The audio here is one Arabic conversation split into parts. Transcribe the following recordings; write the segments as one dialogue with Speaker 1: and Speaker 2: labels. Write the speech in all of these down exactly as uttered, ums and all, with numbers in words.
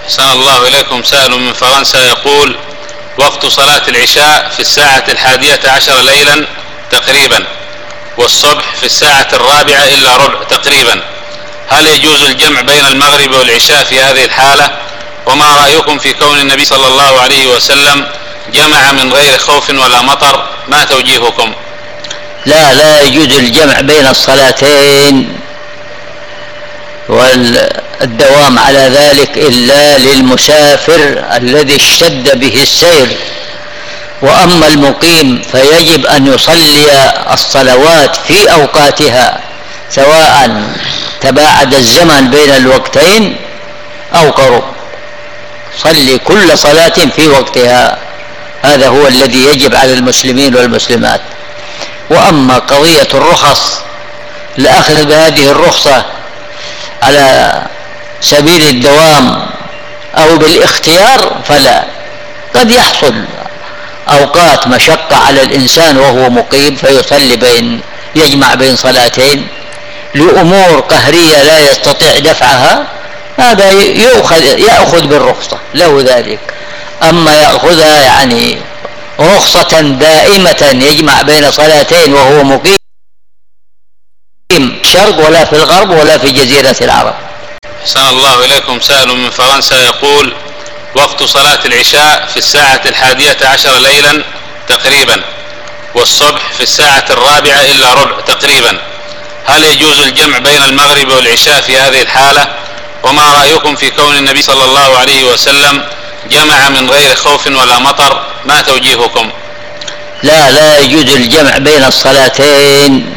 Speaker 1: أحسن الله إليكم. سائل من فرنسا يقول: وقت صلاة العشاء في الساعة الحادية عشر ليلا تقريبا، والصبح في الساعة الرابعة إلا ربع تقريبا، هل يجوز الجمع بين المغرب والعشاء في هذه الحالة؟ وما رأيكم في كون النبي صلى الله عليه وسلم جمع من غير خوف ولا مطر؟ ما توجيهكم؟
Speaker 2: لا لا يجوز الجمع بين الصلاتين والدوام على ذلك إلا للمسافر الذي اشتد به السير. وأما المقيم فيجب أن يصلي الصلوات في أوقاتها، سواء تباعد الزمن بين الوقتين أو قرب، صلي كل صلاة في وقتها، هذا هو الذي يجب على المسلمين والمسلمات. وأما قضية الرخص، الأخذ بهذه الرخصة على سبيل الدوام أو بالاختيار فلا. قد يحصل أوقات مشقة على الإنسان وهو مقيم فيصلي بين يجمع بين صلاتين لأمور قهرية لا يستطيع دفعها، هذا يأخذ, يأخذ بالرخصة له ذلك. أما يأخذها يعني رخصة دائمة يجمع بين صلاتين وهو مقيم شرق ولا في الغرب ولا في جزيرة العرب.
Speaker 1: أحسن الله إليكم. سائل من فرنسا يقول: وقت صلاة العشاء في الساعة الحادية عشر ليلا تقريبا، والصبح في الساعة الرابعة إلا ربع تقريبا، هل يجوز الجمع بين المغرب والعشاء في هذه الحالة؟ وما رأيكم في كون النبي صلى الله عليه وسلم جمع من غير خوف ولا مطر؟ ما توجيهكم؟
Speaker 2: لا لا يجوز الجمع بين الصلاتين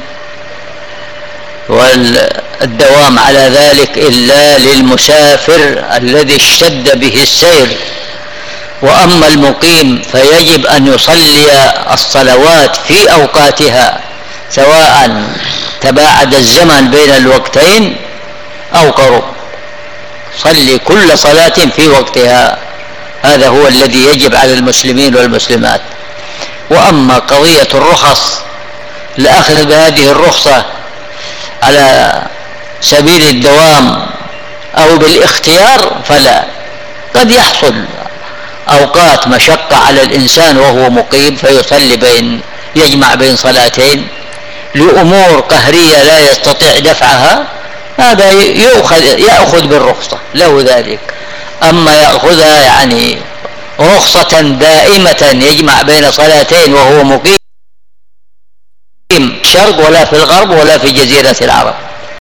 Speaker 2: والدوام على ذلك إلا للمسافر الذي اشتد به السير. وأما المقيم فيجب أن يصلي الصلوات في أوقاتها، سواء تباعد الزمن بين الوقتين أو قرب، صلي كل صلاة في وقتها، هذا هو الذي يجب على المسلمين والمسلمات. وأما قضية الرخص، الأخذ بهذه الرخصة على سبيل الدوام أو بالاختيار فلا. قد يحصل أوقات مشقة على الإنسان وهو مقيم فيصلي بين يجمع بين صلاتين لأمور قهرية لا يستطيع دفعها، هذا يأخذ, يأخذ بالرخصة له ذلك. أما يأخذها يعني رخصة دائمة يجمع بين صلاتين وهو مقيم شرق ولا في الغرب ولا في جزيرة العرب.